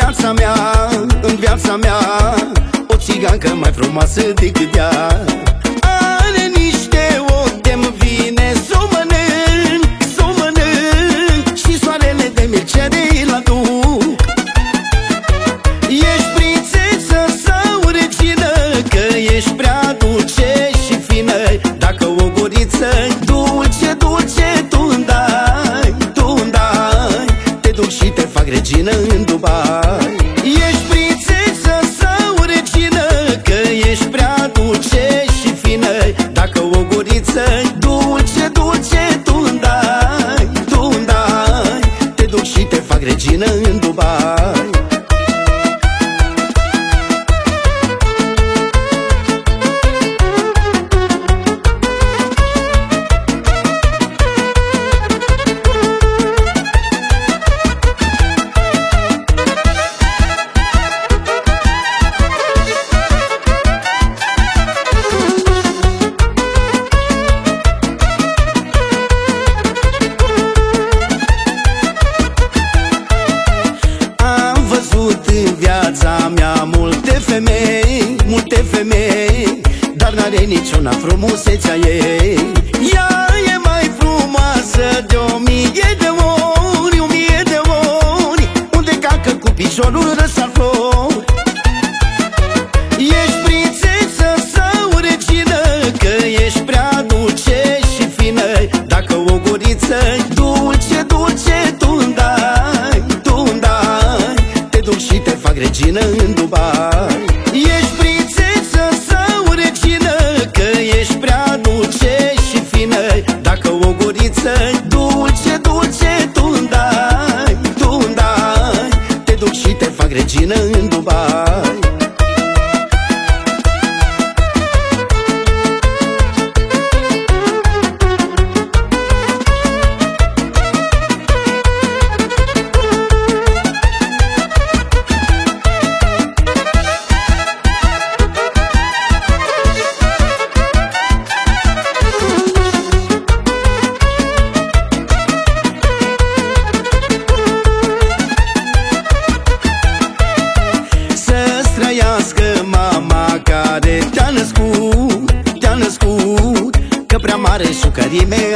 în viața mea, o țigancă mai frumoasă decât ea. Are niște ochi de-mi vine s-o mănânc, s-o mănânc, și soarele de mircere la duc. Ești prințesă sau regină, că ești prea dulce și fină. Dacă o guriță dulce, dulce tu-mi dai, tu-mi dai, te duc și te fac regină în Dubai. Ești prințesă sau regină, că ești prea dulce și fină. Dacă o guriță dulce, dulce tu-mi dai, tu-mi dai, te duc și te fac regină în Dubai. În viața mea multe femei, dar n-are niciuna frumusețea ei. Ea e mai frumoasă de 1000 de ori, 1000 de ori, unde cacă cu piciorul răsar flori. Ești prințesă sau regină, că ești prea dulce și fină. Dacă o guriță dulce, dulce tu-mi dai, tu-mi dai, te duc și te fac regină în Dubai. Ești prințesă sau regină, că ești prea dulce și fină. Dacă o guriță dulce, dulce tu-mi dai, tu-mi dai, te duc și te fac regină în Dubai. Mama care te-a născut, că prea mare șucării mei